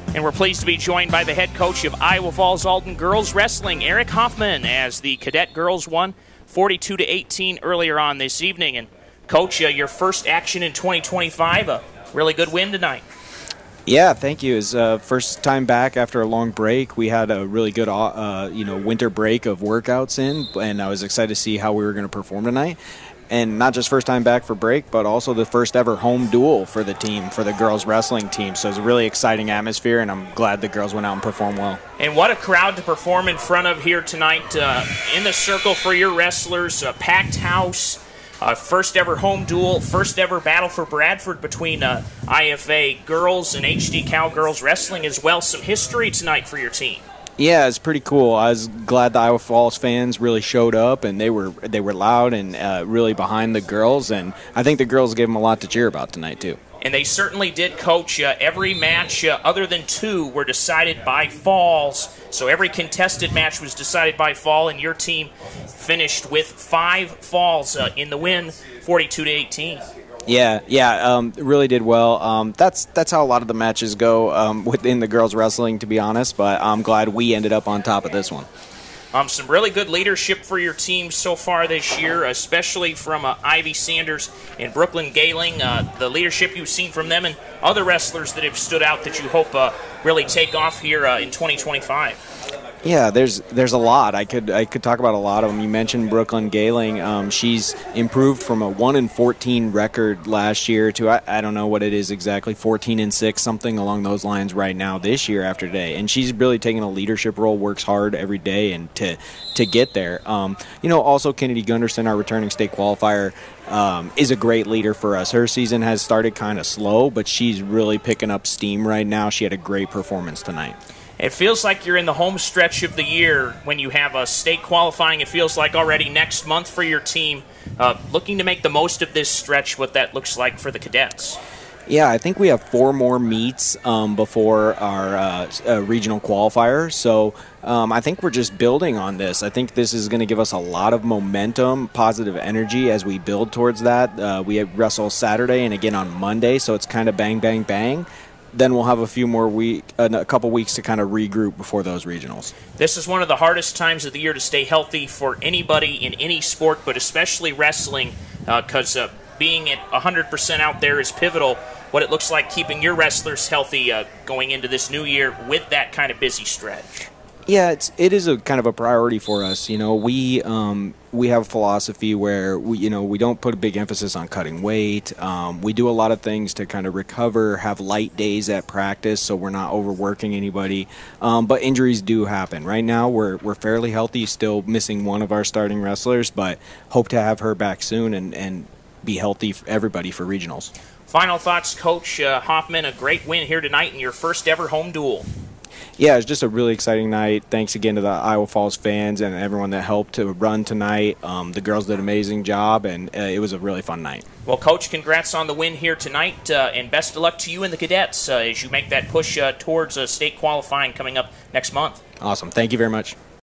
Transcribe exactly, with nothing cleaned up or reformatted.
And we're pleased to be joined by the head coach of Iowa Falls Alton Girls Wrestling, Eric Hoffman, as the cadet girls won forty-two to eighteen earlier on this evening. And Coach, uh, your first action in twenty twenty-five, a really good win tonight. Yeah, thank you. It's uh, first time back after a long break. We had a really good, uh, you know, winter break of workouts in, and I was excited to see how we were going to perform tonight. And not just first time back for break, but also the first ever home duel for the team, for the girls wrestling team. So it's a really exciting atmosphere, and I'm glad the girls went out and performed well. And what a crowd to perform in front of here tonight. Uh, in the circle for your wrestlers, a packed house, uh, first ever home duel, first ever battle for Bradford between uh, I F A girls and H D Cal girls wrestling as well. Some history tonight for your team. Yeah, it's pretty cool. I was glad the Iowa Falls fans really showed up, and they were they were loud and uh, really behind the girls, and I think the girls gave them a lot to cheer about tonight too. And they certainly did, Coach. Uh, every match, uh, other than two, were decided by falls. So every contested match was decided by fall, and your team finished with five falls uh, in the win, forty-two to eighteen. Yeah, yeah, um, really did well. Um, that's that's how a lot of the matches go um, within the girls wrestling, to be honest. But I'm glad we ended up on top of this one. Um, some really good leadership for your team so far this year, especially from uh, Ivy Sanders and Brooklyn Galing. Uh, the leadership you've seen from them and other wrestlers that have stood out that you hope uh, really take off here uh, in twenty twenty-five. Yeah, there's there's a lot. I could I could talk about a lot of them. You mentioned Brooklyn Galing. Um, she's improved from a one and fourteen record last year to I, I don't know what it is exactly, fourteen and six, something along those lines right now this year after today. And she's really taking a leadership role, works hard every day and to to get there. Um, you know, also Kennedy Gunderson, our returning state qualifier, um, is a great leader for us. Her season has started kind of slow, but she's really picking up steam right now. She had a great performance tonight. It feels like you're in the home stretch of the year when you have a state qualifying. It feels like already next month for your team. Uh, looking to make the most of this stretch, what that looks like for the cadets. Yeah, I think we have four more meets um, before our uh, uh, regional qualifier. So um, I think we're just building on this. I think this is going to give us a lot of momentum, positive energy as we build towards that. Uh, we wrestle Saturday and again on Monday, so it's kind of bang, bang, bang. Then we'll have a few more week, uh, a couple weeks to kind of regroup before those regionals. This is one of the hardest times of the year to stay healthy for anybody in any sport, but especially wrestling, because uh, uh, being at one hundred percent out there is pivotal. What it looks like keeping your wrestlers healthy uh, going into this new year with that kind of busy stretch. Yeah, it's it is a kind of a priority for us. You know, we um, we have a philosophy where we you know we don't put a big emphasis on cutting weight. Um, we do a lot of things to kind of recover, have light days at practice, so we're not overworking anybody. Um, but injuries do happen. Right now, we're we're fairly healthy, still missing one of our starting wrestlers, but hope to have her back soon and and be healthy for everybody for regionals. Final thoughts, Coach uh, Hoffman. A great win here tonight in your first ever home duel. Yeah, it was just a really exciting night. Thanks again to the Iowa Falls fans and everyone that helped to run tonight. Um, the girls did an amazing job, and uh, it was a really fun night. Well, Coach, congrats on the win here tonight, uh, and best of luck to you and the cadets uh, as you make that push uh, towards uh, state qualifying coming up next month. Awesome. Thank you very much.